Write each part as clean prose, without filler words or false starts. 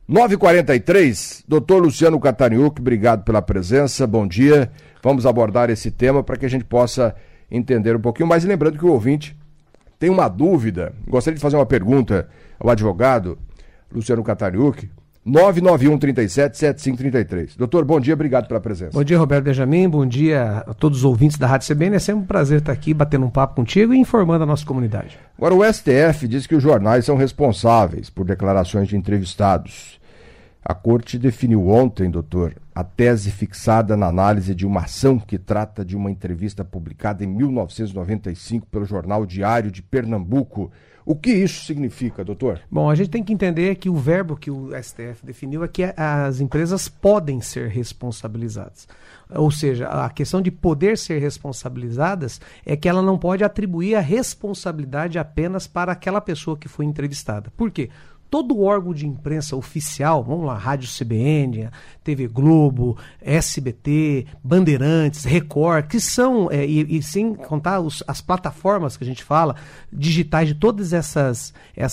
9h43, doutor Luciano Cataniuk, obrigado pela presença, bom dia. Vamos abordar esse tema para que a gente possa entender um pouquinho mais. E lembrando que o ouvinte tem uma dúvida, gostaria de fazer uma pergunta ao advogado Luciano Cataniuk, 991-37-7533. Doutor, bom dia, obrigado pela presença. Bom dia, Roberto Benjamin, bom dia a todos os ouvintes da Rádio CBN. É sempre um prazer estar aqui batendo um papo contigo e informando a nossa comunidade. Agora, o STF diz que os jornais são responsáveis por declarações de entrevistados. A Corte definiu ontem, doutor, a tese fixada na análise de uma ação que trata de uma entrevista publicada em 1995 pelo Jornal Diário de Pernambuco. O que isso significa, doutor? Bom, a gente tem que entender que o verbo que o STF definiu é que as empresas podem ser responsabilizadas. Ou seja, a questão de poder ser responsabilizadas é que ela não pode atribuir a responsabilidade apenas para aquela pessoa que foi entrevistada. Por quê? Todo órgão de imprensa oficial, vamos lá, Rádio CBN, TV Globo, SBT, Bandeirantes, Record, que são, e sem contar as plataformas que a gente fala, digitais de todas essa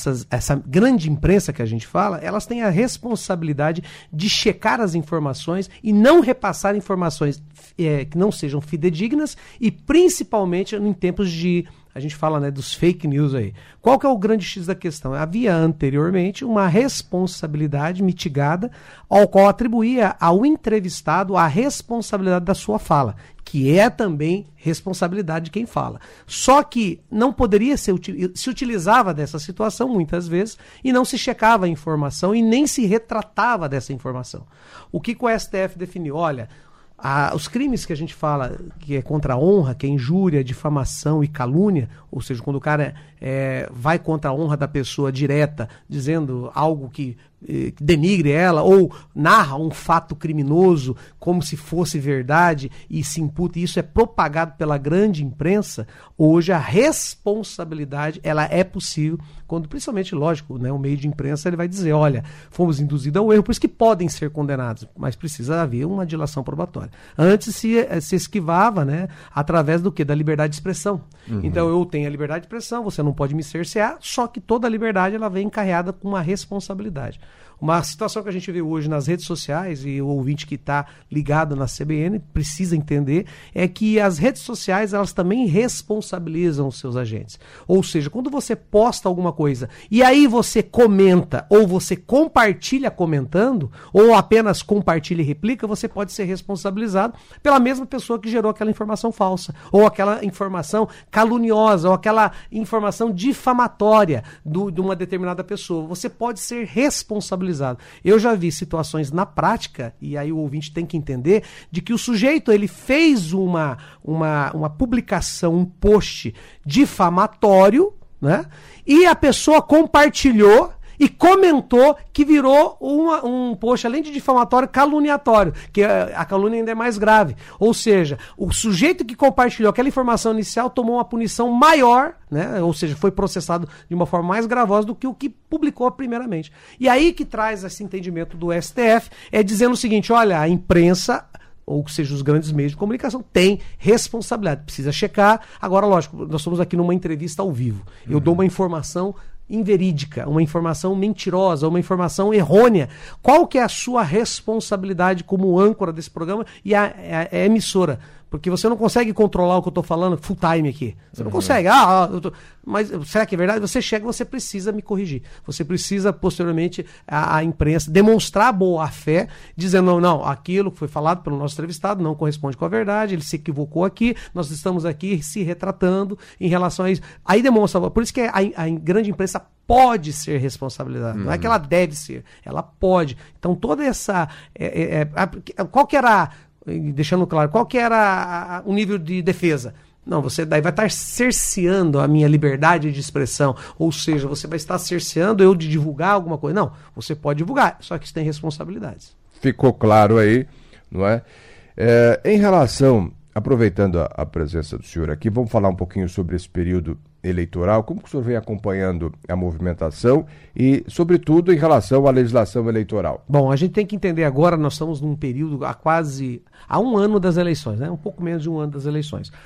grande imprensa que a gente fala, elas têm a responsabilidade de checar as informações e não repassar informações que não sejam fidedignas e principalmente em tempos de... A gente fala, né, dos fake news aí. Qual que é o grande X da questão? Havia anteriormente uma responsabilidade mitigada ao qual atribuía ao entrevistado a responsabilidade da sua fala, que é também responsabilidade de quem fala. Só que não poderia se utilizava dessa situação muitas vezes e não se checava a informação e nem se retratava dessa informação. O que o STF definiu? Olha... os crimes que a gente fala que é contra a honra, que é injúria, difamação e calúnia, ou seja, quando o cara vai contra a honra da pessoa direta, dizendo algo que denigre ela, ou narra um fato criminoso como se fosse verdade e se imputa, e isso é propagado pela grande imprensa, hoje a responsabilidade ela é possível, quando principalmente, lógico, né, o meio de imprensa ele vai dizer, olha, fomos induzidos ao erro, por isso que podem ser condenados, mas precisa haver uma dilação probatória. Antes se esquivava, né, através do quê? Da liberdade de expressão. Uhum. Então eu tenho a liberdade de expressão, você não pode me cercear, só que toda a liberdade ela vem encarreada com uma responsabilidade. Uma situação que a gente vê hoje nas redes sociais, e o ouvinte que está ligado na CBN precisa entender, é que as redes sociais elas também responsabilizam os seus agentes. Ou seja, quando você posta alguma coisa e aí você comenta, ou você compartilha comentando, ou apenas compartilha e replica, você pode ser responsabilizado pela mesma pessoa que gerou aquela informação falsa, ou aquela informação caluniosa, ou aquela informação difamatória de uma determinada pessoa. Você pode ser responsabilizado. Eu já vi situações na prática, e aí o ouvinte tem que entender, de que o sujeito ele fez uma publicação, um post difamatório, né? E a pessoa compartilhou e comentou que virou um post, além de difamatório, caluniatório, que a calúnia ainda é mais grave. Ou seja, o sujeito que compartilhou aquela informação inicial tomou uma punição maior, né? Ou seja, foi processado de uma forma mais gravosa do que o que publicou primeiramente. E aí que traz esse entendimento do STF, é dizendo o seguinte, olha, a imprensa... ou seja, os grandes meios de comunicação, têm responsabilidade, precisa checar. Agora, lógico, nós estamos aqui numa entrevista ao vivo. Eu dou uma informação inverídica, uma informação mentirosa, uma informação errônea. Qual que é a sua responsabilidade como âncora desse programa e a emissora? Porque você não consegue controlar o que eu estou falando full time aqui. Você não consegue. Mas será que é verdade? Você chega, você precisa me corrigir. Você precisa, posteriormente, a imprensa demonstrar boa fé, dizendo, não, aquilo que foi falado pelo nosso entrevistado não corresponde com a verdade, ele se equivocou aqui, nós estamos aqui se retratando em relação a isso. Aí demonstra, por isso que a grande imprensa pode ser responsabilizada. Não é que ela deve ser, ela pode. Então, toda essa... qual que era... Deixando claro, qual que era o nível de defesa? Não, você daí vai estar cerceando a minha liberdade de expressão, ou seja, você vai estar cerceando eu de divulgar alguma coisa. Não, você pode divulgar, só que você tem responsabilidades. Ficou claro aí, não é? Em relação, aproveitando a presença do senhor aqui, vamos falar um pouquinho sobre esse período eleitoral, como que o senhor vem acompanhando a movimentação e, sobretudo, em relação à legislação eleitoral? Bom, a gente tem que entender agora, nós estamos num período há um ano das eleições, né? Um pouco menos de um ano das eleições.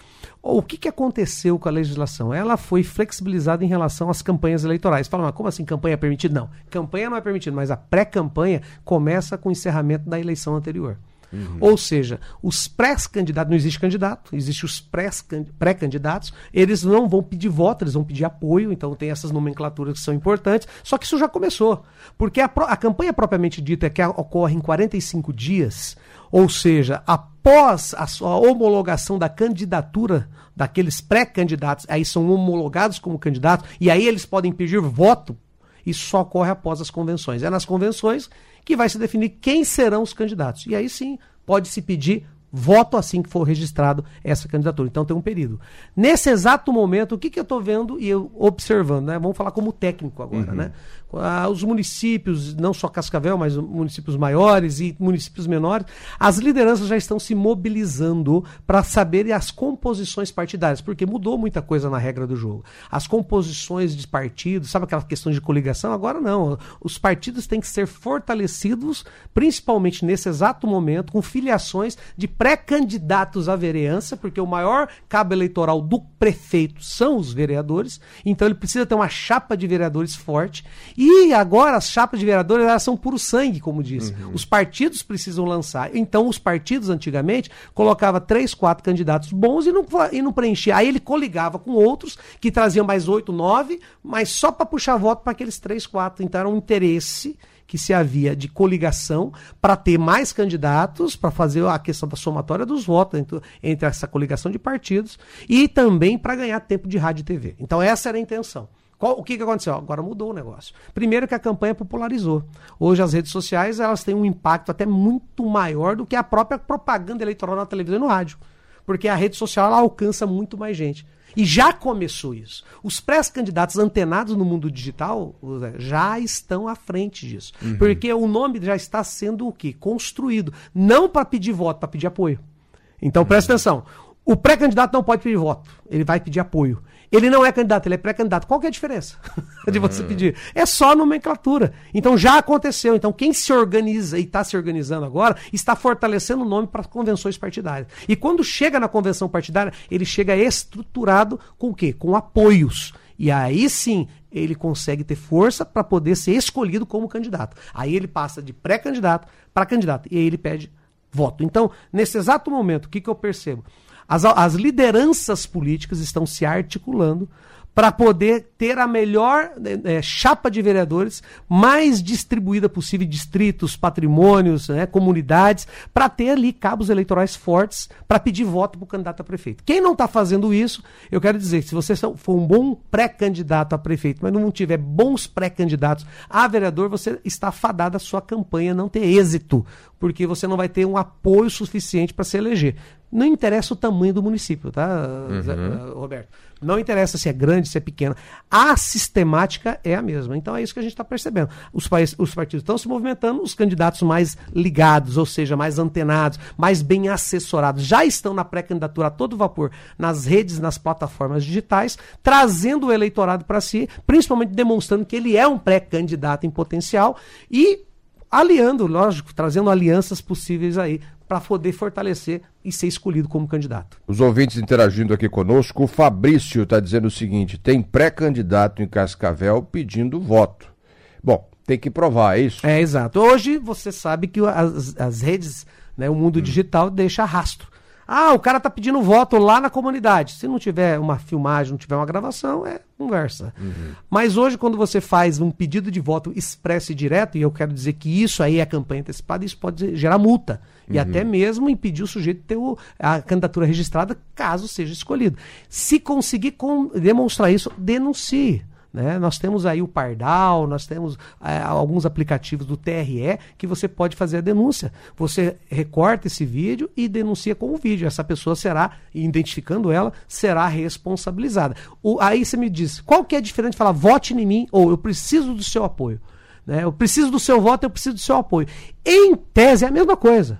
O que aconteceu com a legislação? Ela foi flexibilizada em relação às campanhas eleitorais. Fala, mas como assim campanha é permitida? Não, campanha não é permitida, mas a pré-campanha começa com o encerramento da eleição anterior. Ou seja, os pré-candidatos, não existe candidato, existem os pré-candidatos, eles não vão pedir voto, eles vão pedir apoio, então tem essas nomenclaturas que são importantes, só que isso já começou, porque a campanha propriamente dita é que ocorre em 45 dias, ou seja, após a sua homologação da candidatura daqueles pré-candidatos, aí são homologados como candidatos, e aí eles podem pedir voto. Isso só ocorre após as convenções. É nas convenções que vai se definir quem serão os candidatos. E aí sim, pode-se pedir voto assim que for registrado essa candidatura. Então tem um período. Nesse exato momento, o que eu estou vendo e eu observando, né? Vamos falar como técnico agora, né? Os municípios, não só Cascavel, mas municípios maiores e municípios menores, as lideranças já estão se mobilizando para saberem as composições partidárias, porque mudou muita coisa na regra do jogo. As composições de partidos, sabe aquela questão de coligação? Agora não. Os partidos têm que ser fortalecidos, principalmente nesse exato momento, com filiações de pré-candidatos à vereança, porque o maior cabo eleitoral do prefeito são os vereadores, então ele precisa ter uma chapa de vereadores forte. E agora as chapas de vereadores, elas são puro sangue, como disse. Os partidos precisam lançar. Então os partidos antigamente colocavam 3, 4 candidatos bons e não preenchia. Aí ele coligava com outros que traziam mais 8, 9, mas só para puxar voto para aqueles 3, 4. Então era um interesse que se havia de coligação para ter mais candidatos, para fazer a questão da somatória dos votos entre essa coligação de partidos e também para ganhar tempo de rádio e TV. Então essa era a intenção. O que aconteceu? Agora mudou o negócio. Primeiro que a campanha popularizou. Hoje as redes sociais elas têm um impacto até muito maior do que a própria propaganda eleitoral na televisão e no rádio. Porque a rede social ela alcança muito mais gente. E já começou isso. Os pré-candidatos antenados no mundo digital já estão à frente disso. Porque o nome já está sendo o quê? Construído. Não para pedir voto, para pedir apoio. Então presta atenção. O pré-candidato não pode pedir voto. Ele vai pedir apoio. Ele não é candidato, ele é pré-candidato. Qual que é a diferença de você pedir? É só nomenclatura. Então já aconteceu. Então quem se organiza e está se organizando agora está fortalecendo o nome para convenções partidárias. E quando chega na convenção partidária, ele chega estruturado com o quê? Com apoios. E aí sim ele consegue ter força para poder ser escolhido como candidato. Aí ele passa de pré-candidato para candidato. E aí ele pede voto. Então, nesse exato momento, o que eu percebo? As lideranças políticas estão se articulando para poder ter a melhor chapa de vereadores mais distribuída possível, distritos, patrimônios, comunidades, para ter ali cabos eleitorais fortes para pedir voto para o candidato a prefeito. Quem não está fazendo isso, eu quero dizer que se você for um bom pré-candidato a prefeito, mas não tiver bons pré-candidatos a vereador, você está fadado a sua campanha não ter êxito, porque você não vai ter um apoio suficiente para se eleger. Não interessa o tamanho do município, tá, Roberto? Não interessa se é grande, se é pequeno. A sistemática é a mesma. Então é isso que a gente está percebendo. Os partidos estão se movimentando, os candidatos mais ligados, ou seja, mais antenados, mais bem assessorados, já estão na pré-candidatura a todo vapor nas redes, nas plataformas digitais, trazendo o eleitorado para si, principalmente demonstrando que ele é um pré-candidato em potencial e aliando, lógico, trazendo alianças possíveis aí para poder fortalecer e ser escolhido como candidato. Os ouvintes interagindo aqui conosco, o Fabrício está dizendo o seguinte: tem pré-candidato em Cascavel pedindo voto. Bom, tem que provar, é isso? É, exato. Hoje você sabe que as redes, o mundo digital deixa rastro. Ah, o cara tá pedindo voto lá na comunidade. Se não tiver uma filmagem, não tiver uma gravação, é conversa. Mas hoje, quando você faz um pedido de voto expresso e direto, e eu quero dizer que isso aí é campanha antecipada, isso pode gerar multa. E até mesmo impedir o sujeito de ter a candidatura registrada, caso seja escolhido. Se conseguir demonstrar isso, denuncie. Nós temos aí o Pardal, nós temos alguns aplicativos do TRE que você pode fazer a denúncia. Você recorta esse vídeo e denuncia com o vídeo. Essa pessoa será, identificando ela, será responsabilizada. Aí você me diz, qual que é a diferença de falar vote em mim ou eu preciso do seu apoio? Eu preciso do seu voto, eu preciso do seu apoio. Em tese é a mesma coisa.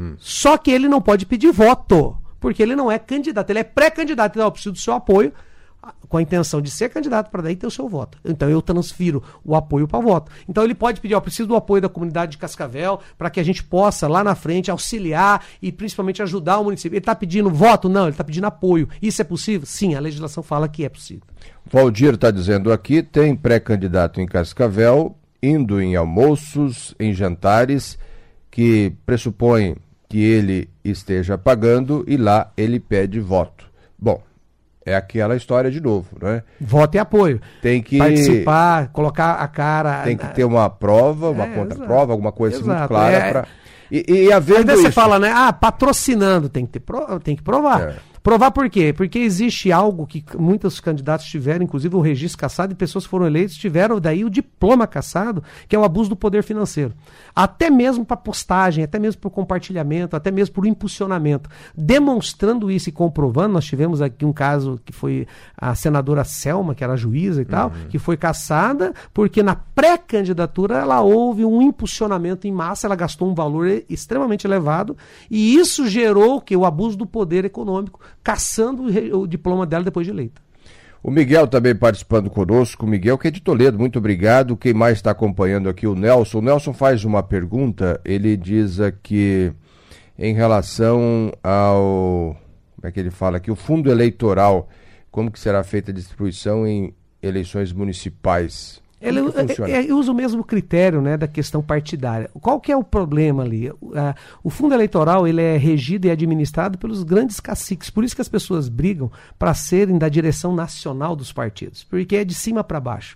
Só que ele não pode pedir voto, porque ele não é candidato, ele é pré-candidato. Então eu preciso do seu apoio. com a intenção de ser candidato para daí ter o seu voto. Então eu transfiro o apoio para o voto. Então ele pode pedir, preciso do apoio da comunidade de Cascavel para que a gente possa lá na frente auxiliar e principalmente ajudar o município. Ele está pedindo voto? Não, ele está pedindo apoio. Isso é possível? Sim, a legislação fala que é possível. Valdir está dizendo aqui, tem pré-candidato em Cascavel, indo em almoços, em jantares, que pressupõe que ele esteja pagando e lá ele pede voto. Bom, é aquela história de novo, né? Voto e apoio. Tem que participar, colocar a cara... Tem que ter uma prova, uma contraprova, alguma coisa assim muito clara para... E havendo isso... Você fala, né? Patrocinando, tem que provar. Provar por quê? Porque existe algo que muitos candidatos tiveram, inclusive o registro cassado, e pessoas que foram eleitas tiveram daí o diploma cassado, que é o abuso do poder financeiro. Até mesmo para postagem, até mesmo por compartilhamento, até mesmo por impulsionamento. Demonstrando isso e comprovando, nós tivemos aqui um caso que foi a senadora Selma, que era juíza e tal, que foi cassada porque na pré-candidatura ela houve um impulsionamento em massa, ela gastou um valor extremamente elevado e isso gerou o abuso do poder econômico, caçando o diploma dela depois de eleita. O Miguel também participando conosco. O Miguel, que é de Toledo, muito obrigado. Quem mais está acompanhando aqui? O Nelson. O Nelson faz uma pergunta, ele diz aqui em relação ao... Como é que ele fala aqui? O fundo eleitoral, como que será feita a distribuição em eleições municipais? Ele usa o mesmo critério, né, da questão partidária. Qual que é o problema ali? O fundo eleitoral ele é regido e administrado pelos grandes caciques. Por isso que as pessoas brigam para serem da direção nacional dos partidos. Porque é de cima para baixo.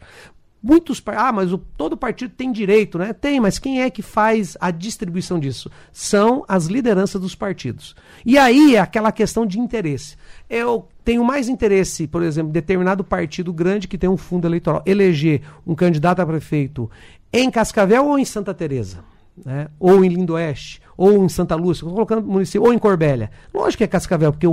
Mas todo partido tem direito, né? Tem, mas quem é que faz a distribuição disso? São as lideranças dos partidos. E aí é aquela questão de interesse. Eu tenho mais interesse, por exemplo, determinado partido grande que tem um fundo eleitoral, eleger um candidato a prefeito em Cascavel ou em Santa Teresa, né? Ou em Lindoeste, ou em Santa Lúcia, estou colocando município, ou em Corbélia. Lógico que é Cascavel, porque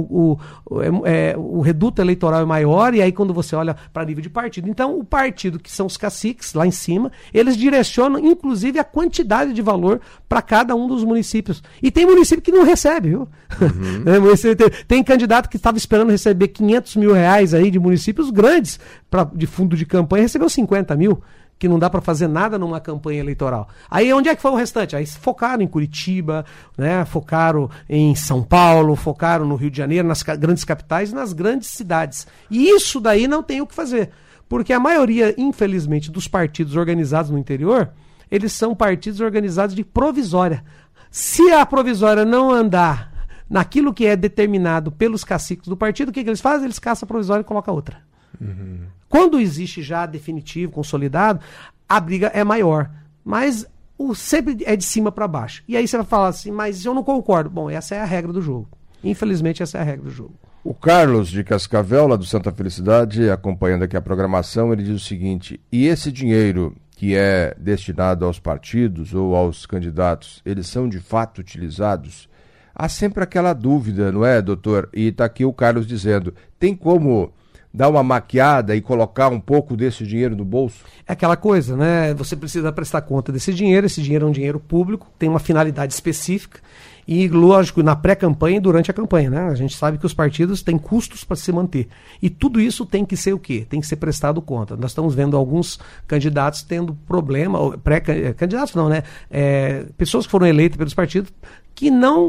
o reduto eleitoral é maior, e aí quando você olha para nível de partido. Então, o partido, que são os caciques, lá em cima, eles direcionam, inclusive, a quantidade de valor para cada um dos municípios. E tem município que não recebe, viu? Tem candidato que estava esperando receber 500 mil reais aí de municípios grandes de fundo de campanha, recebeu 50 mil. Que não dá para fazer nada numa campanha eleitoral. Aí onde é que foi o restante? Aí focaram em Curitiba, né? Focaram em São Paulo, focaram no Rio de Janeiro, nas grandes capitais e nas grandes cidades. E isso daí não tem o que fazer. Porque a maioria, infelizmente, dos partidos organizados no interior, eles são partidos organizados de provisória. Se a provisória não andar naquilo que é determinado pelos caciques do partido, o que eles fazem? Eles caçam a provisória e colocam outra. Quando existe já definitivo, consolidado, a briga é maior. Mas sempre é de cima para baixo. E aí você vai falar assim, mas eu não concordo. Bom, essa é a regra do jogo. Infelizmente, essa é a regra do jogo. O Carlos de Cascavel, lá do Santa Felicidade, acompanhando aqui a programação, ele diz o seguinte: e esse dinheiro que é destinado aos partidos ou aos candidatos, eles são de fato utilizados? Há sempre aquela dúvida, não é, doutor? E está aqui o Carlos dizendo, tem como dar uma maquiada e colocar um pouco desse dinheiro no bolso? É aquela coisa, né? Você precisa prestar conta desse dinheiro, esse dinheiro é um dinheiro público, tem uma finalidade específica e, lógico, na pré-campanha e durante a campanha, né? A gente sabe que os partidos têm custos para se manter. E tudo isso tem que ser o quê? Tem que ser prestado conta. Nós estamos vendo alguns candidatos tendo problema, candidatos não, né? Pessoas que foram eleitas pelos partidos que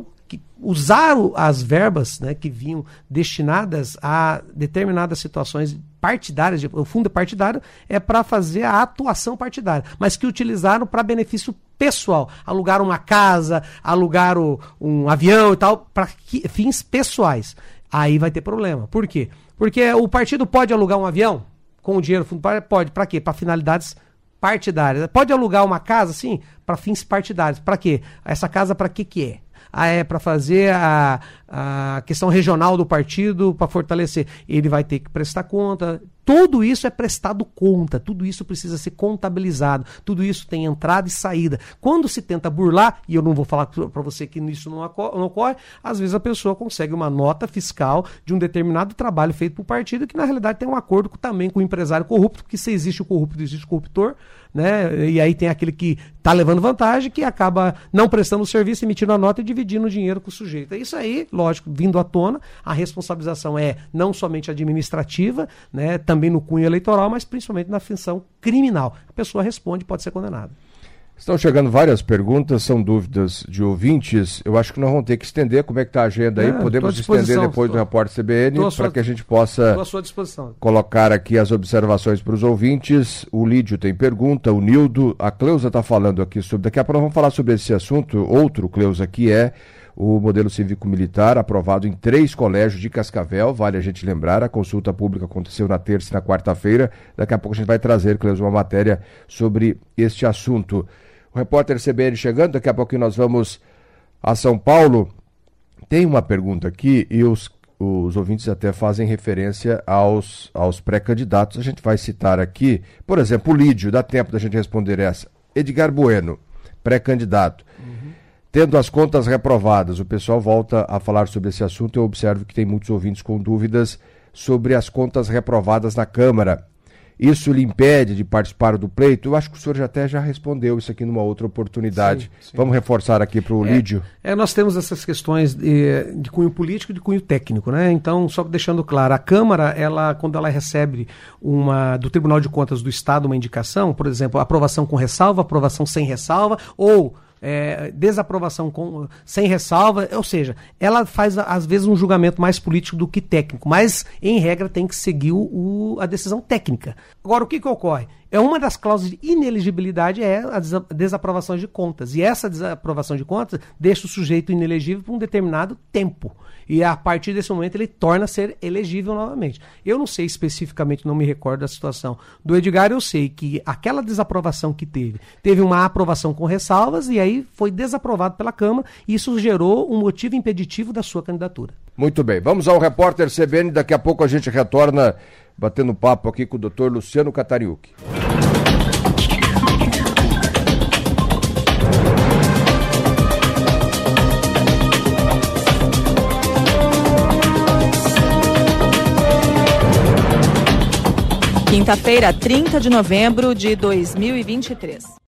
usaram as verbas, né, que vinham destinadas a determinadas situações partidárias. O fundo partidário é para fazer a atuação partidária, mas que utilizaram para benefício pessoal. Alugaram uma casa, alugaram um avião e tal, para fins pessoais. Aí vai ter problema. Por quê? Porque o partido pode alugar um avião com o dinheiro do fundo partidário? Pode. Para quê? Para finalidades partidárias. Pode alugar uma casa, sim, para fins partidários. Para quê? Essa casa para que é? É para fazer a questão regional do partido, para fortalecer. Ele vai ter que prestar conta, Tudo isso é prestado conta, tudo isso precisa ser contabilizado, tudo isso tem entrada e saída. Quando se tenta burlar, e eu não vou falar para você que isso não ocorre, às vezes a pessoa consegue uma nota fiscal de um determinado trabalho feito por partido que na realidade tem um acordo também com o empresário corrupto, porque se existe o corrupto, existe o corruptor, né? E aí tem aquele que está levando vantagem, que acaba não prestando o serviço, emitindo a nota e dividindo o dinheiro com o sujeito. É isso aí, lógico, vindo à tona, a responsabilização é não somente administrativa, né, também no cunho eleitoral, mas principalmente na função criminal. A pessoa responde, pode ser condenada. Estão chegando várias perguntas, são dúvidas de ouvintes. Eu acho que nós vamos ter que estender. Como é que está a agenda aí? Podemos estender depois do repórter CBN para que a gente possa colocar aqui as observações para os ouvintes. O Lídio tem pergunta, o Nildo, a Cleusa está falando aqui sobre... Daqui a pouco nós vamos falar sobre esse assunto. Outro, Cleusa, que é o modelo cívico-militar aprovado em 3 colégios de Cascavel. Vale a gente lembrar, a consulta pública aconteceu na terça e na quarta-feira. Daqui a pouco a gente vai trazer, Cleusa, uma matéria sobre este assunto. O repórter CBN chegando, daqui a pouquinho nós vamos a São Paulo. Tem uma pergunta aqui e os ouvintes até fazem referência aos pré-candidatos. A gente vai citar aqui, por exemplo, o Lídio, dá tempo da gente responder essa. Edgar Bueno, pré-candidato. Tendo as contas reprovadas, o pessoal volta a falar sobre esse assunto. Eu observo que tem muitos ouvintes com dúvidas sobre as contas reprovadas na Câmara. Isso lhe impede de participar do pleito? Eu acho que o senhor já respondeu isso aqui numa outra oportunidade. Sim. Vamos reforçar aqui para o Lídio. Nós temos essas questões de cunho político e de cunho técnico, né? Então, só deixando claro, a Câmara, quando ela recebe do Tribunal de Contas do Estado uma indicação, por exemplo, aprovação com ressalva, aprovação sem ressalva, ou desaprovação sem ressalva, ou seja, ela faz às vezes um julgamento mais político do que técnico, mas em regra tem que seguir a decisão técnica. Agora, o que ocorre? Uma das cláusulas de inelegibilidade é a desaprovação de contas, e essa desaprovação de contas deixa o sujeito inelegível por um determinado tempo. E a partir desse momento ele torna a ser elegível novamente. Eu não sei especificamente, não me recordo da situação do Edgar, eu sei que aquela desaprovação que teve uma aprovação com ressalvas e aí foi desaprovado pela Câmara e isso gerou um motivo impeditivo da sua candidatura. Muito bem, vamos ao repórter CBN, daqui a pouco a gente retorna batendo papo aqui com o Dr. Luciano Catariucci. Quinta-feira, 30 de novembro de 2023.